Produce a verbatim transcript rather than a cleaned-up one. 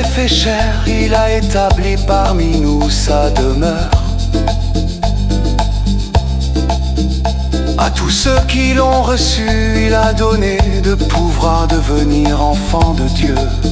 s'est fait chair, il a établi parmi nous sa demeure. À tous ceux qui l'ont reçu, il a donné de pouvoir devenir enfants de Dieu.